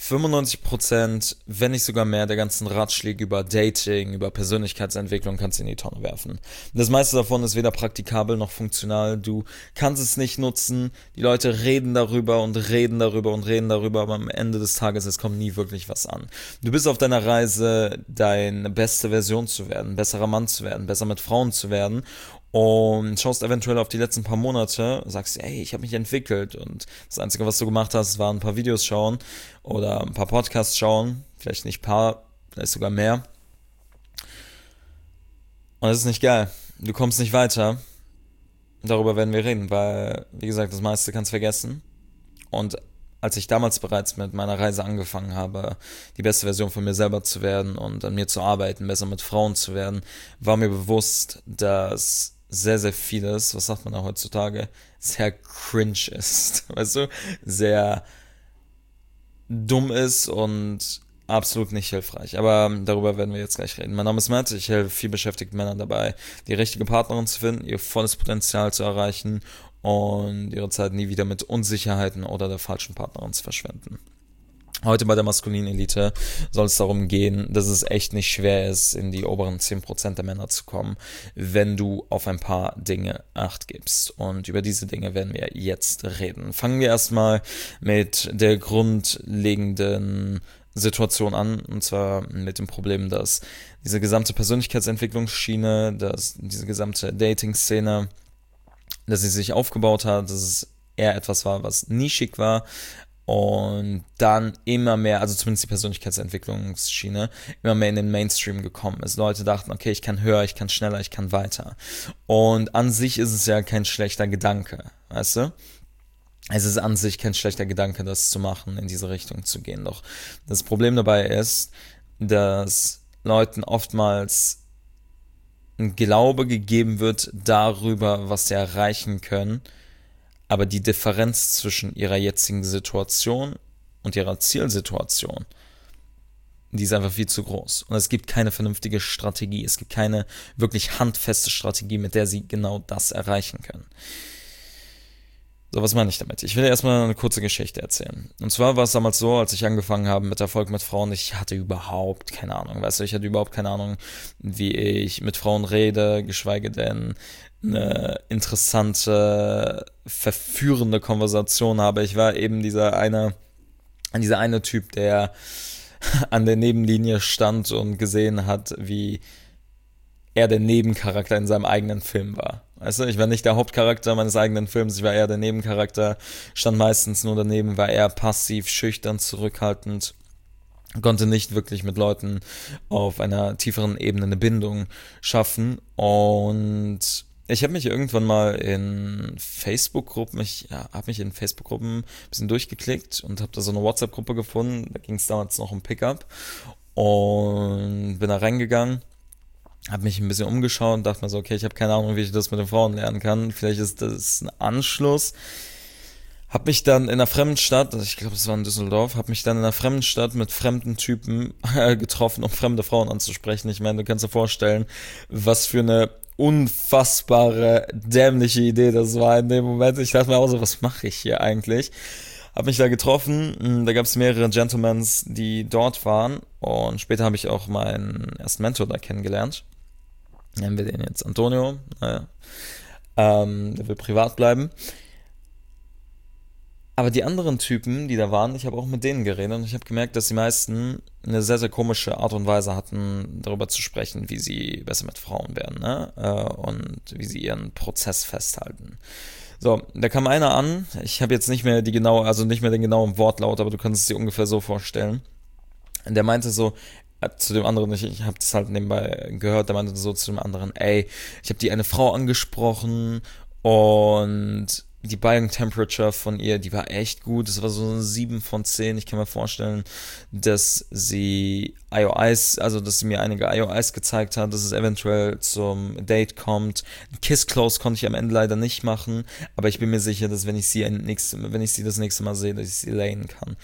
95%, wenn nicht sogar mehr, der ganzen Ratschläge über Dating, über Persönlichkeitsentwicklung kannst du in die Tonne werfen. Das meiste davon ist weder praktikabel noch funktional. Du kannst es nicht nutzen. Die Leute reden darüber und reden darüber und reden darüber, aber am Ende des Tages, es kommt nie wirklich was an. Du bist auf deiner Reise, deine beste Version zu werden, besserer Mann zu werden, besser mit Frauen zu werden und schaust eventuell auf die letzten paar Monate, sagst, ey, ich habe mich entwickelt und das Einzige, was du gemacht hast, war ein paar Videos schauen oder ein paar Podcasts schauen, vielleicht nicht ein paar, vielleicht sogar mehr. Und das ist nicht geil. Du kommst nicht weiter. Darüber werden wir reden, weil, wie gesagt, das meiste kannst du vergessen. Und als ich damals bereits mit meiner Reise angefangen habe, die beste Version von mir selber zu werden und an mir zu arbeiten, besser mit Frauen zu werden, war mir bewusst, dass sehr, sehr vieles, was sagt man da heutzutage, sehr cringe ist, weißt du, sehr dumm ist und absolut nicht hilfreich. Aber darüber werden wir jetzt gleich reden. Mein Name ist Matt, ich helfe vielbeschäftigten Männern dabei, die richtige Partnerin zu finden, ihr volles Potenzial zu erreichen und ihre Zeit nie wieder mit Unsicherheiten oder der falschen Partnerin zu verschwenden. Heute bei der maskulinen Elite soll es darum gehen, dass es echt nicht schwer ist, in die oberen 10% der Männer zu kommen, wenn du auf ein paar Dinge Acht gibst. Und über diese Dinge werden wir jetzt reden. Fangen wir erstmal mit der grundlegenden Situation an, und zwar mit dem Problem, dass diese gesamte Persönlichkeitsentwicklungsschiene, dass diese gesamte Dating-Szene, dass sie sich aufgebaut hat, dass es eher etwas war, was nischig war, und dann immer mehr, also zumindest die Persönlichkeitsentwicklungsschiene, immer mehr in den Mainstream gekommen ist. Leute dachten, okay, ich kann höher, ich kann schneller, ich kann weiter. Und an sich ist es ja kein schlechter Gedanke, weißt du? Es ist an sich kein schlechter Gedanke, das zu machen, in diese Richtung zu gehen. Doch das Problem dabei ist, dass Leuten oftmals ein Glaube gegeben wird darüber, was sie erreichen können, aber die Differenz zwischen ihrer jetzigen Situation und ihrer Zielsituation, die ist einfach viel zu groß. Und es gibt keine vernünftige Strategie. Es gibt keine wirklich handfeste Strategie, mit der sie genau das erreichen können. So, was meine ich damit? Ich will dir erstmal eine kurze Geschichte erzählen. Und zwar war es damals so, als ich angefangen habe mit Erfolg mit Frauen, ich hatte überhaupt keine Ahnung, weißt du, ich hatte überhaupt keine Ahnung, wie ich mit Frauen rede, geschweige denn eine interessante, verführende Konversation habe. Ich war eben dieser eine Typ, der an der Nebenlinie stand und gesehen hat, wie er der Nebencharakter in seinem eigenen Film war. Weißt du, ich war nicht der Hauptcharakter meines eigenen Films, ich war eher der Nebencharakter, stand meistens nur daneben, war eher passiv, schüchtern, zurückhaltend, konnte nicht wirklich mit Leuten auf einer tieferen Ebene eine Bindung schaffen. Und ich habe mich irgendwann mal in Facebook-Gruppen, habe mich in Facebook-Gruppen ein bisschen durchgeklickt und habe da so eine WhatsApp-Gruppe gefunden, da ging es damals noch um Pickup und bin da reingegangen, habe mich ein bisschen umgeschaut und dachte mir so, okay, ich habe keine Ahnung, wie ich das mit den Frauen lernen kann. Vielleicht ist das ein Anschluss. Hab mich dann in einer fremden Stadt, ich glaube, es war in Düsseldorf, hab mich dann in einer fremden Stadt mit fremden Typen getroffen, um fremde Frauen anzusprechen. Ich meine, du kannst dir vorstellen, was für eine unfassbare, dämliche Idee das war in dem Moment. Ich dachte mir auch so, was mache ich hier eigentlich? Hab mich da getroffen, da gab es mehrere Gentlemans, die dort waren, und später habe ich auch meinen ersten Mentor da kennengelernt. Nennen wir den jetzt Antonio, naja. Der will privat bleiben. Aber die anderen Typen, die da waren, ich habe auch mit denen geredet und ich habe gemerkt, dass die meisten eine sehr, sehr komische Art und Weise hatten, darüber zu sprechen, wie sie besser mit Frauen werden, ne? Und wie sie ihren Prozess festhalten. So, da kam einer an, ich habe jetzt nicht mehr nicht mehr den genauen Wortlaut, aber du kannst es dir ungefähr so vorstellen. Der meinte so, zu dem anderen, ich habe das halt nebenbei gehört, der meinte so zu dem anderen, ey, ich habe die eine Frau angesprochen und die Buying Temperature von ihr, die war echt gut. Das war so eine 7 von 10. Ich kann mir vorstellen, dass sie dass sie mir einige IOIs gezeigt hat, dass es eventuell zum Date kommt. Kiss Close konnte ich am Ende leider nicht machen, aber ich bin mir sicher, dass wenn ich sie das nächste Mal sehe, dass ich sie layen kann.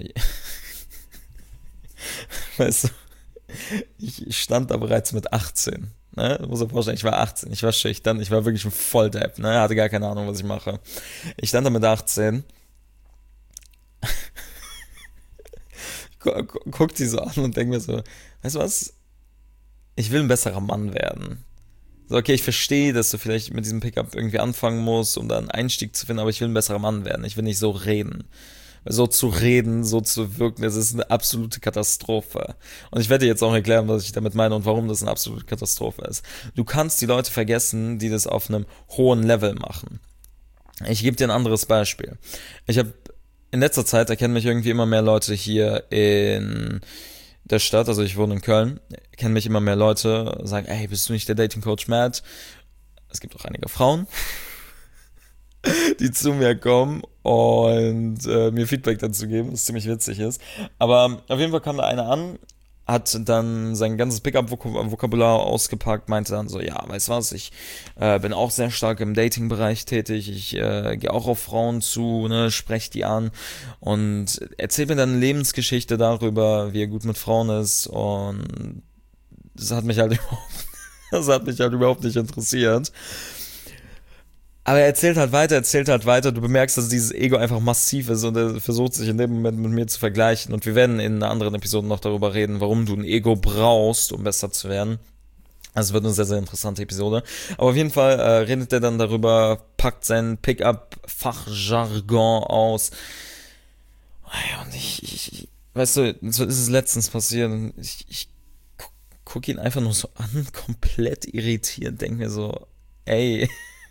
Weißt du, ich stand da bereits mit 18. Ne? Du musst dir vorstellen, ich war 18, ich war schüchtern, ich war wirklich ein Volldepp, ne? Hatte gar keine Ahnung, was ich mache. Ich stand da mit 18 guck die so an und denk mir so, weißt du was? Ich will ein besserer Mann werden. So, okay, ich verstehe, dass du vielleicht mit diesem Pickup irgendwie anfangen musst, um da einen Einstieg zu finden, aber ich will ein besserer Mann werden. Ich will nicht so reden. So zu reden, so zu wirken, das ist eine absolute Katastrophe. Und ich werde dir jetzt auch erklären, was ich damit meine und warum das eine absolute Katastrophe ist. Du kannst die Leute vergessen, die das auf einem hohen Level machen. Ich gebe dir ein anderes Beispiel. Ich habe in letzter Zeit erkennen mich irgendwie immer mehr Leute hier in der Stadt, also ich wohne in Köln, kennen mich immer mehr Leute, sagen, ey, bist du nicht der Dating Coach Matt? Es gibt auch einige Frauen, die zu mir kommen und mir Feedback dazu geben, was ziemlich witzig ist. Aber auf jeden Fall kam da einer an, hat dann sein ganzes Pickup-Vokabular ausgepackt, meinte dann so, ja, weißt du was, ich bin auch sehr stark im Dating-Bereich tätig, ich gehe auch auf Frauen zu, ne, spreche die an und erzählt mir dann eine Lebensgeschichte darüber, wie er gut mit Frauen ist und das hat mich halt überhaupt nicht interessiert. Aber er erzählt halt weiter, du bemerkst, dass dieses Ego einfach massiv ist und er versucht sich in dem Moment mit mir zu vergleichen und wir werden in einer anderen Episode noch darüber reden, warum du ein Ego brauchst, um besser zu werden. Also es wird eine sehr, sehr interessante Episode. Aber auf jeden Fall redet er dann darüber, packt sein Pickup-Fachjargon aus. Und weißt du, so ist es letztens passiert und ich guck ihn einfach nur so an, komplett irritiert, denk mir so, ey,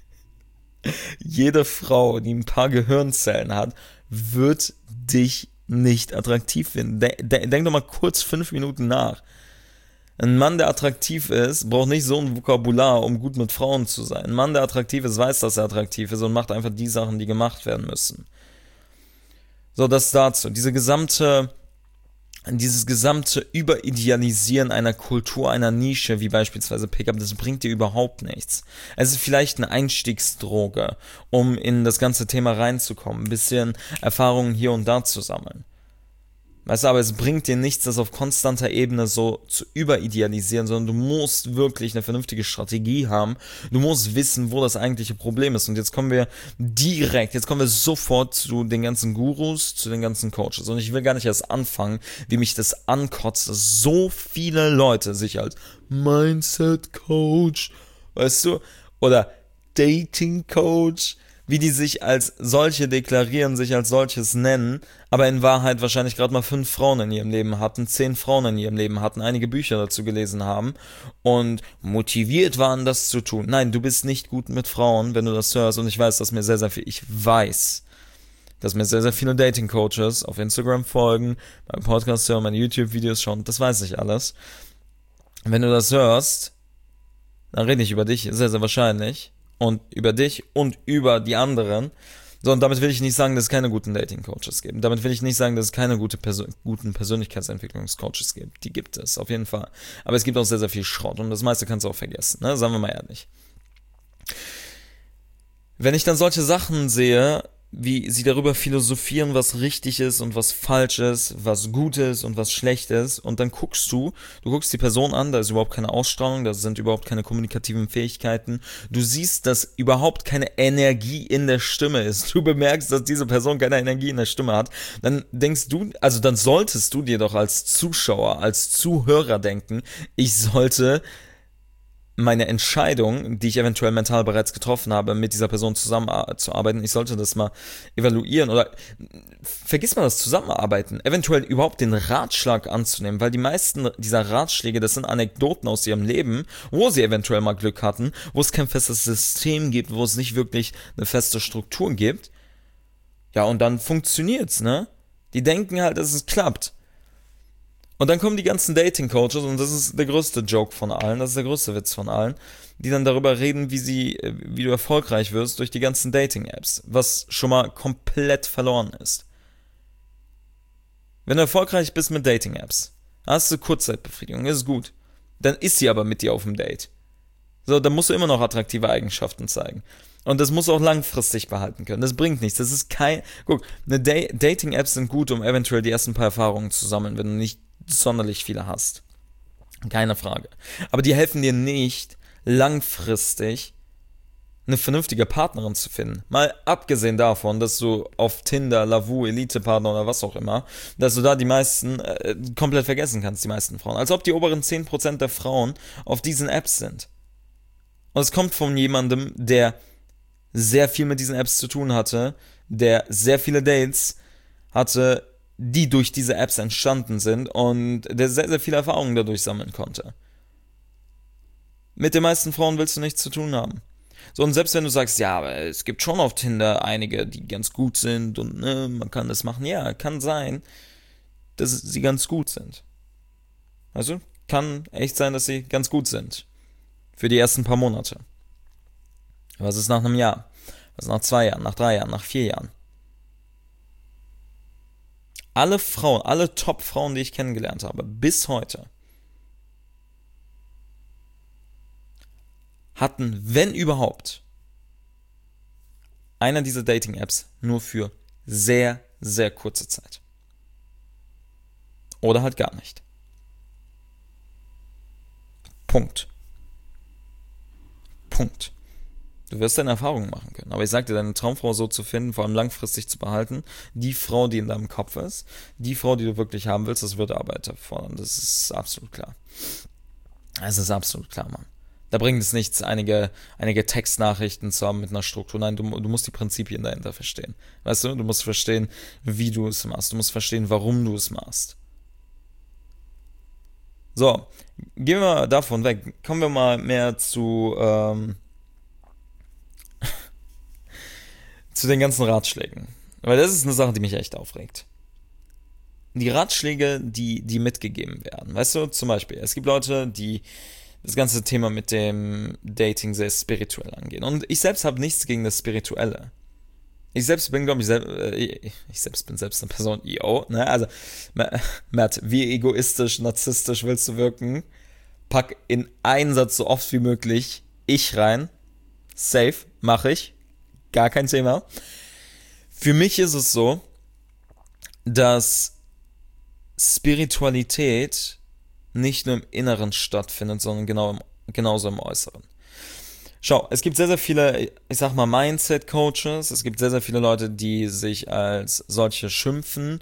jede Frau, die ein paar Gehirnzellen hat, wird dich nicht attraktiv finden. Denk doch mal kurz 5 Minuten nach. Ein Mann, der attraktiv ist, braucht nicht so ein Vokabular, um gut mit Frauen zu sein. Ein Mann, der attraktiv ist, weiß, dass er attraktiv ist und macht einfach die Sachen, die gemacht werden müssen. So, das dazu. Dieses gesamte Überidealisieren einer Kultur, einer Nische, wie beispielsweise Pickup, das bringt dir überhaupt nichts. Es ist vielleicht eine Einstiegsdroge, um in das ganze Thema reinzukommen, ein bisschen Erfahrungen hier und da zu sammeln. Weißt du, aber es bringt dir nichts, das auf konstanter Ebene so zu überidealisieren, sondern du musst wirklich eine vernünftige Strategie haben. Du musst wissen, wo das eigentliche Problem ist. Und jetzt kommen wir sofort zu den ganzen Gurus, zu den ganzen Coaches. Und ich will gar nicht erst anfangen, wie mich das ankotzt, dass so viele Leute sich als Mindset Coach, weißt du, oder Dating Coach, wie die sich als solche deklarieren, sich als solches nennen, aber in Wahrheit wahrscheinlich gerade mal 5 Frauen in ihrem Leben hatten, 10 Frauen in ihrem Leben hatten, einige Bücher dazu gelesen haben und motiviert waren, das zu tun. Nein, du bist nicht gut mit Frauen, wenn du das hörst und ich weiß, dass mir sehr, sehr viele Dating-Coaches auf Instagram folgen, beim Podcast hören, meine YouTube-Videos schauen, das weiß ich alles. Wenn du das hörst, dann rede ich über dich, sehr, sehr wahrscheinlich. Und über dich und über die anderen. So, und damit will ich nicht sagen, dass es keine guten Dating-Coaches gibt. Damit will ich nicht sagen, dass es keine guten Persönlichkeitsentwicklungs-Coaches gibt. Die gibt es, auf jeden Fall. Aber es gibt auch sehr, sehr viel Schrott und das meiste kannst du auch vergessen, ne? Sagen wir mal ehrlich. Wenn ich dann solche Sachen sehe, wie sie darüber philosophieren, was richtig ist und was falsch ist, was gut ist und was schlecht ist, und dann guckst die Person an, da ist überhaupt keine Ausstrahlung, da sind überhaupt keine kommunikativen Fähigkeiten, du siehst, dass überhaupt keine Energie in der Stimme ist, du bemerkst, dass diese Person keine Energie in der Stimme hat, dann dann solltest du dir doch als Zuschauer, als Zuhörer denken, ich sollte meine Entscheidung, die ich eventuell mental bereits getroffen habe, mit dieser Person zusammenzuarbeiten, ich sollte das mal evaluieren oder vergiss mal das Zusammenarbeiten, eventuell überhaupt den Ratschlag anzunehmen, weil die meisten dieser Ratschläge, das sind Anekdoten aus ihrem Leben, wo sie eventuell mal Glück hatten, wo es kein festes System gibt, wo es nicht wirklich eine feste Struktur gibt. Ja, und dann funktioniert's, ne? Die denken halt, dass es klappt. Und dann kommen die ganzen Dating-Coaches und das ist der größte Joke von allen, das ist der größte Witz von allen, die dann darüber reden, wie du erfolgreich wirst durch die ganzen Dating-Apps, was schon mal komplett verloren ist. Wenn du erfolgreich bist mit Dating-Apps, hast du Kurzzeitbefriedigung, ist gut. Dann ist sie aber mit dir auf dem Date. So, dann musst du immer noch attraktive Eigenschaften zeigen. Und das musst du auch langfristig behalten können. Das bringt nichts. Das ist Dating-Apps sind gut, um eventuell die ersten paar Erfahrungen zu sammeln, wenn du nicht sonderlich viele hast. Keine Frage. Aber die helfen dir nicht langfristig eine vernünftige Partnerin zu finden. Mal abgesehen davon, dass du auf Tinder, Lavu, Elite-Partner oder was auch immer, dass du da die meisten komplett vergessen kannst, die meisten Frauen. Als ob die oberen 10% der Frauen auf diesen Apps sind. Und es kommt von jemandem, der sehr viel mit diesen Apps zu tun hatte, der sehr viele Dates hatte, die durch diese Apps entstanden sind und der sehr, sehr viele Erfahrungen dadurch sammeln konnte. Mit den meisten Frauen willst du nichts zu tun haben. So, und selbst wenn du sagst, ja, aber es gibt schon auf Tinder einige, die ganz gut sind und ne, man kann das machen, ja, kann sein, dass sie ganz gut sind. Also, kann echt sein, dass sie ganz gut sind. Für die ersten paar Monate. Was ist nach einem Jahr? Was ist nach 2 Jahren, nach 3 Jahren, nach 4 Jahren? Alle Frauen, alle Top-Frauen, die ich kennengelernt habe, bis heute, hatten, wenn überhaupt, einer dieser Dating-Apps nur für sehr, sehr kurze Zeit. Oder halt gar nicht. Punkt. Punkt. Du wirst deine Erfahrungen machen können. Aber ich sag dir, deine Traumfrau so zu finden, vor allem langfristig zu behalten, die Frau, die in deinem Kopf ist, die Frau, die du wirklich haben willst, das wird Arbeit erfordern. Das ist absolut klar. Es ist absolut klar, Mann. Da bringt es nichts, einige Textnachrichten zu haben mit einer Struktur. Nein, du musst die Prinzipien dahinter verstehen. Weißt du, du musst verstehen, wie du es machst. Du musst verstehen, warum du es machst. So, gehen wir davon weg. Kommen wir mal mehr zu den ganzen Ratschlägen. Weil das ist eine Sache, die mich echt aufregt. Die Ratschläge, die mitgegeben werden. Weißt du, zum Beispiel, es gibt Leute, die das ganze Thema mit dem Dating sehr spirituell angehen. Und ich selbst habe nichts gegen das Spirituelle. Ich selbst bin, glaube ich selbst bin selbst eine Person, ne? Also, Matt, wie egoistisch, narzisstisch willst du wirken? Pack in einen Satz so oft wie möglich ich rein. Safe, mache ich. Gar kein Thema. Für mich ist es so, dass Spiritualität nicht nur im Inneren stattfindet, sondern genauso im Äußeren. Schau, es gibt sehr, sehr viele, ich sag mal, Mindset-Coaches, es gibt sehr, sehr viele Leute, die sich als solche schimpfen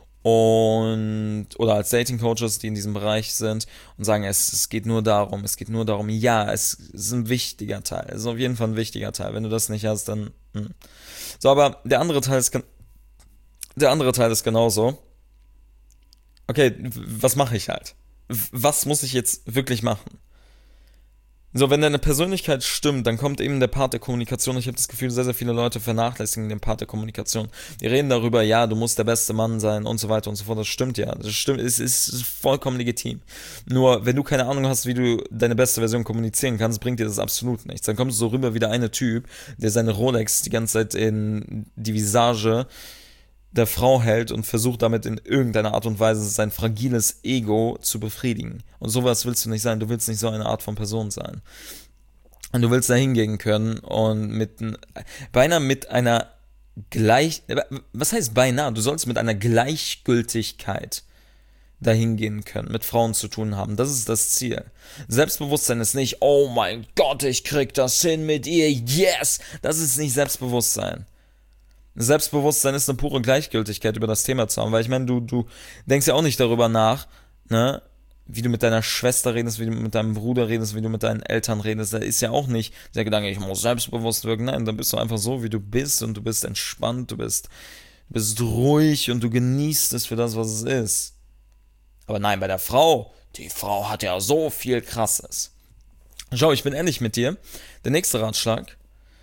oder als Dating-Coaches, die in diesem Bereich sind und sagen, es geht nur darum, ja, es ist ein wichtiger Teil, es ist auf jeden Fall ein wichtiger Teil, wenn du das nicht hast, dann, So, aber der andere Teil ist genauso. Okay, was mache ich halt? Was muss ich jetzt wirklich machen? So, wenn deine Persönlichkeit stimmt, dann kommt eben der Part der Kommunikation. Ich habe das Gefühl, sehr, sehr viele Leute vernachlässigen den Part der Kommunikation. Die reden darüber, ja, du musst der beste Mann sein und so weiter und so fort. Das stimmt ja. Das stimmt, es ist vollkommen legitim. Nur, wenn du keine Ahnung hast, wie du deine beste Version kommunizieren kannst, bringt dir das absolut nichts. Dann kommst du so rüber wie der eine Typ, der seine Rolex die ganze Zeit in die Visage der Frau hält und versucht damit in irgendeiner Art und Weise sein fragiles Ego zu befriedigen. Und sowas willst du nicht sein. Du willst nicht so eine Art von Person sein. Und du willst da hingehen können und beinahe mit einer was heißt beinahe? Du sollst mit einer Gleichgültigkeit dahin gehen können, mit Frauen zu tun haben. Das ist das Ziel. Selbstbewusstsein ist nicht, oh mein Gott, ich krieg das hin mit ihr, yes! Das ist nicht Selbstbewusstsein. Selbstbewusstsein ist eine pure Gleichgültigkeit, über das Thema zu haben, weil ich meine, du denkst ja auch nicht darüber nach, ne, wie du mit deiner Schwester redest, wie du mit deinem Bruder redest, wie du mit deinen Eltern redest. Da ist ja auch nicht der Gedanke, ich muss selbstbewusst wirken. Nein, dann bist du einfach so, wie du bist und du bist entspannt, du bist ruhig und du genießt es für das, was es ist. Aber nein, bei der Frau, die Frau hat ja so viel Krasses. Schau, ich bin ehrlich mit dir. Der nächste Ratschlag,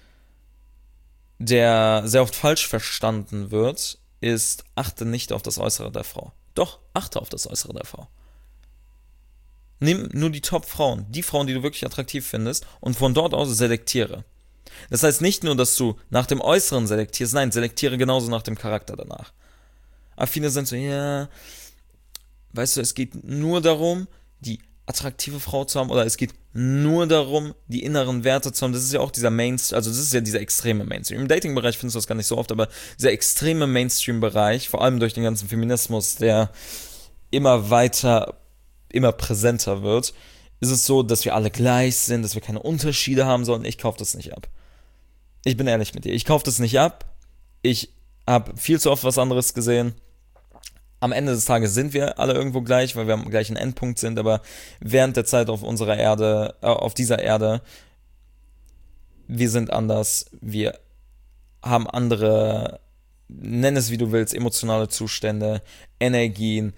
der sehr oft falsch verstanden wird, ist, achte nicht auf das Äußere der Frau. Doch, achte auf das Äußere der Frau. Nimm nur die Top-Frauen, die Frauen, die du wirklich attraktiv findest, und von dort aus selektiere. Das heißt nicht nur, dass du nach dem Äußeren selektierst, nein, selektiere genauso nach dem Charakter danach. Aber viele sind so, ja, weißt du, es geht nur darum, die attraktive Frau zu haben, oder es geht nur darum, die inneren Werte zu haben. Das ist ja auch dieser Mainstream, also das ist ja dieser extreme Mainstream. Im Dating-Bereich findest du das gar nicht so oft, aber dieser extreme Mainstream-Bereich, vor allem durch den ganzen Feminismus, der immer weiter, immer präsenter wird, ist es so, dass wir alle gleich sind, dass wir keine Unterschiede haben sollen. Ich kaufe das nicht ab. Ich bin ehrlich mit dir. Ich kaufe das nicht ab. Ich habe viel zu oft was anderes gesehen. Am Ende des Tages sind wir alle irgendwo gleich, weil wir am gleichen Endpunkt sind, aber während der Zeit auf unserer Erde, auf dieser Erde, wir sind anders, wir haben andere, nenn es wie du willst, emotionale Zustände, Energien,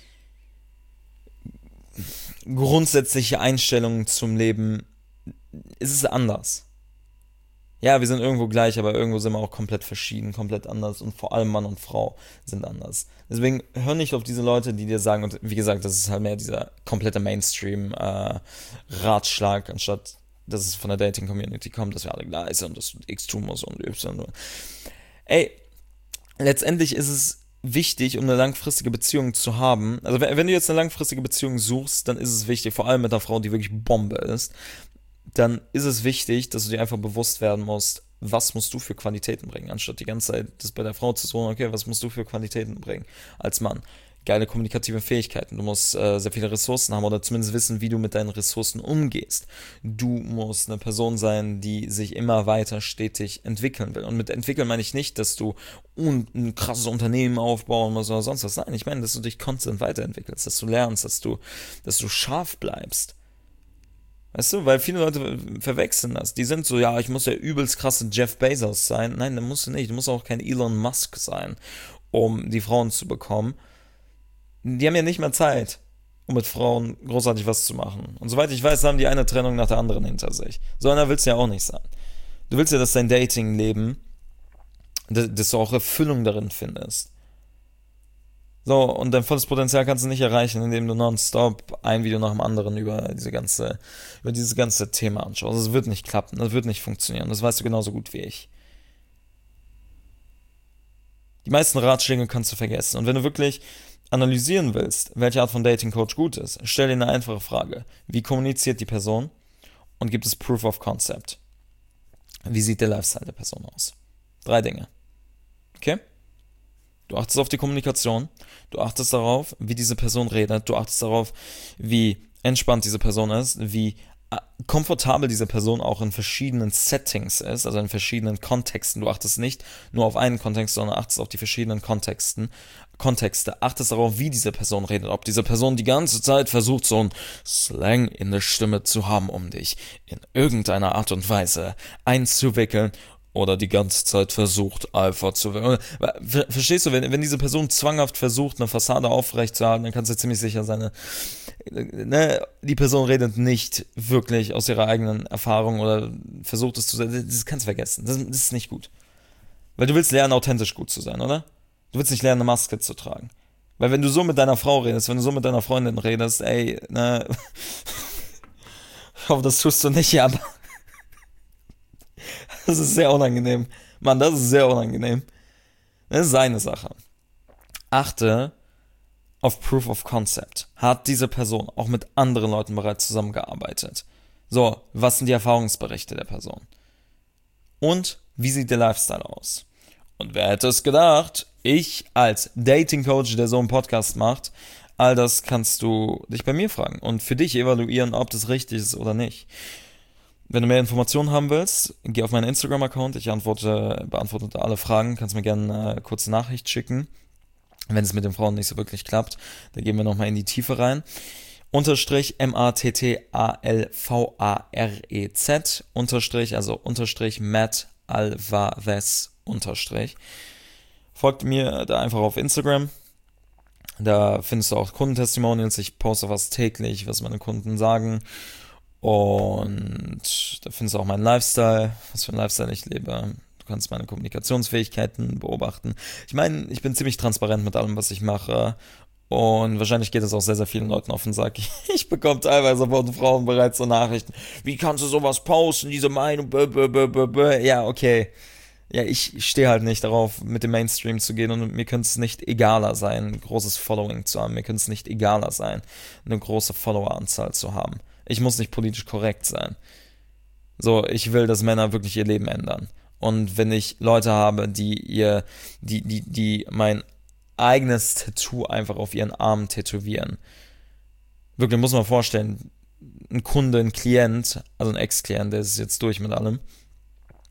grundsätzliche Einstellungen zum Leben. Es ist anders. Ja, wir sind irgendwo gleich, aber irgendwo sind wir auch komplett verschieden, komplett anders und vor allem Mann und Frau sind anders. Deswegen hör nicht auf diese Leute, die dir sagen, und wie gesagt, das ist halt mehr dieser komplette Mainstream-Ratschlag, anstatt dass es von der Dating-Community kommt, dass wir alle gleich sind und dass du X tun musst und Y. Ey, letztendlich ist es wichtig, um eine langfristige Beziehung zu haben. Also wenn du jetzt eine langfristige Beziehung suchst, dann ist es wichtig, vor allem mit einer Frau, die wirklich Bombe ist, dann ist es wichtig, dass du dir einfach bewusst werden musst, was musst du für Qualitäten bringen, anstatt die ganze Zeit das bei der Frau zu suchen, okay, was musst du für Qualitäten bringen als Mann? Geile kommunikative Fähigkeiten, du musst sehr viele Ressourcen haben oder zumindest wissen, wie du mit deinen Ressourcen umgehst. Du musst eine Person sein, die sich immer weiter stetig entwickeln will. Und mit entwickeln meine ich nicht, dass du ein krasses Unternehmen aufbauen musst oder sonst was. Nein, ich meine, dass du dich konstant weiterentwickelst, dass du lernst, dass du scharf bleibst. Weißt du, weil viele Leute verwechseln das. Die sind so, ja, ich muss der übelst krasse Jeff Bezos sein. Nein, dann musst du nicht. Du musst auch kein Elon Musk sein, um die Frauen zu bekommen. Die haben ja nicht mehr Zeit, um mit Frauen großartig was zu machen. Und soweit ich weiß, haben die eine Trennung nach der anderen hinter sich. So einer willst du ja auch nicht sein. Du willst ja, dass dein Dating-Leben, dass du auch Erfüllung darin findest. So, und dein volles Potenzial kannst du nicht erreichen, indem du nonstop ein Video nach dem anderen über dieses ganze Thema anschaust. Das wird nicht klappen, das wird nicht funktionieren. Das weißt du genauso gut wie ich. Die meisten Ratschläge kannst du vergessen. Und wenn du wirklich analysieren willst, welche Art von Dating Coach gut ist, stell dir eine einfache Frage. Wie kommuniziert die Person? Und gibt es Proof of Concept? Wie sieht der Lifestyle der Person aus? 3 Dinge. Okay? Du achtest auf die Kommunikation, du achtest darauf, wie diese Person redet, du achtest darauf, wie entspannt diese Person ist, wie komfortabel diese Person auch in verschiedenen Settings ist, also in verschiedenen Kontexten. Du achtest nicht nur auf einen Kontext, sondern achtest auf die verschiedenen Kontexte, achtest darauf, wie diese Person redet, ob diese Person die ganze Zeit versucht, so einen Slang in der Stimme zu haben, um dich in irgendeiner Art und Weise einzuwickeln oder die ganze Zeit versucht, Alpha zu werden. Verstehst du, wenn diese Person zwanghaft versucht, eine Fassade aufrechtzuerhalten, dann kannst du ziemlich sicher sein, die Person redet nicht wirklich aus ihrer eigenen Erfahrung oder versucht es zu sein. Das kannst du vergessen. Das ist nicht gut. Weil du willst lernen, authentisch gut zu sein, oder? Du willst nicht lernen, eine Maske zu tragen. Weil wenn du so mit deiner Frau redest, wenn du so mit deiner Freundin redest, ey, ne, ich hoffe, das tust du nicht, aber das ist sehr unangenehm. Mann, das ist sehr unangenehm. Das ist eine Sache. Achte auf Proof of Concept. Hat diese Person auch mit anderen Leuten bereits zusammengearbeitet? So, was sind die Erfahrungsberichte der Person? Und wie sieht der Lifestyle aus? Und wer hätte es gedacht? Ich als Dating Coach, der so einen Podcast macht, all das kannst du dich bei mir fragen und für dich evaluieren, ob das richtig ist oder nicht. Wenn du mehr Informationen haben willst, geh auf meinen Instagram-Account. Ich beantworte alle Fragen. Kannst mir gerne eine kurze Nachricht schicken. Wenn es mit den Frauen nicht so wirklich klappt, dann gehen wir nochmal in die Tiefe rein. Unterstrich MATTALVAREZ Unterstrich, also Unterstrich Matt Alvarez Unterstrich. Folgt mir da einfach auf Instagram. Da findest du auch Kundentestimonials. Ich poste fast täglich, was meine Kunden sagen. Und da findest du auch meinen Lifestyle, was für einen Lifestyle ich lebe. Du kannst meine Kommunikationsfähigkeiten beobachten. Ich meine, ich bin ziemlich transparent mit allem, was ich mache. Und wahrscheinlich geht es auch sehr, sehr vielen Leuten auf den Sack. Ich bekomme teilweise von Frauen bereits so Nachrichten. Wie kannst du sowas posten, diese Meinung? Ja, okay. Ja, ich stehe halt nicht darauf, mit dem Mainstream zu gehen und mir könnte es nicht egaler sein, ein großes Following zu haben. Mir könnte es nicht egaler sein, eine große Followeranzahl zu haben. Ich muss nicht politisch korrekt sein. So, ich will, dass Männer wirklich ihr Leben ändern. Und wenn ich Leute habe, die mein eigenes Tattoo einfach auf ihren Arm tätowieren. Wirklich, muss man vorstellen, ein Kunde, ein Klient, also ein Ex-Klient, der ist jetzt durch mit allem.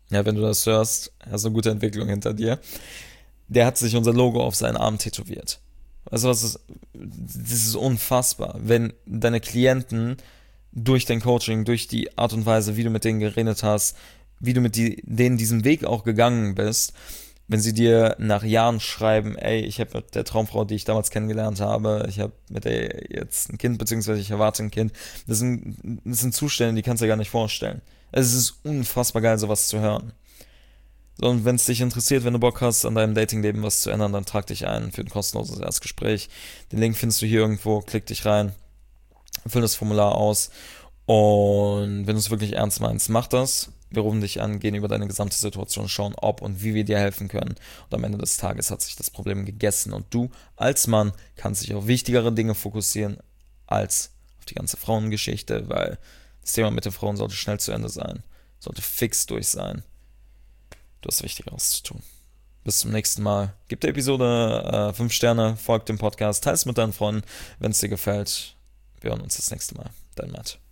Ja, wenn du das hörst, hast du eine gute Entwicklung hinter dir. Der hat sich unser Logo auf seinen Arm tätowiert. Weißt du was, das ist unfassbar. Wenn deine Klienten durch dein Coaching, durch die Art und Weise, wie du mit denen geredet hast, wie du mit denen diesen Weg auch gegangen bist, wenn sie dir nach Jahren schreiben, ey, ich habe mit der Traumfrau, die ich damals kennengelernt habe, ich habe mit der jetzt ein Kind, beziehungsweise ich erwarte ein Kind, das sind Zustände, die kannst du dir gar nicht vorstellen. Es ist unfassbar geil, sowas zu hören. So, und wenn es dich interessiert, wenn du Bock hast, an deinem Datingleben was zu ändern, dann trag dich ein für ein kostenloses Erstgespräch. Den Link findest du hier irgendwo, klick dich rein, füll das Formular aus und wenn du es wirklich ernst meinst, mach das. Wir rufen dich an, gehen über deine gesamte Situation, schauen, ob und wie wir dir helfen können. Und am Ende des Tages hat sich das Problem gegessen und du als Mann kannst dich auf wichtigere Dinge fokussieren als auf die ganze Frauengeschichte, weil das Thema mit den Frauen sollte schnell zu Ende sein, sollte fix durch sein. Du hast Wichtigeres zu tun. Bis zum nächsten Mal. Gib der Episode 5 Sterne, folgt dem Podcast, teile es mit deinen Freunden, wenn es dir gefällt. Wir hören uns das nächste Mal. Dein Matt.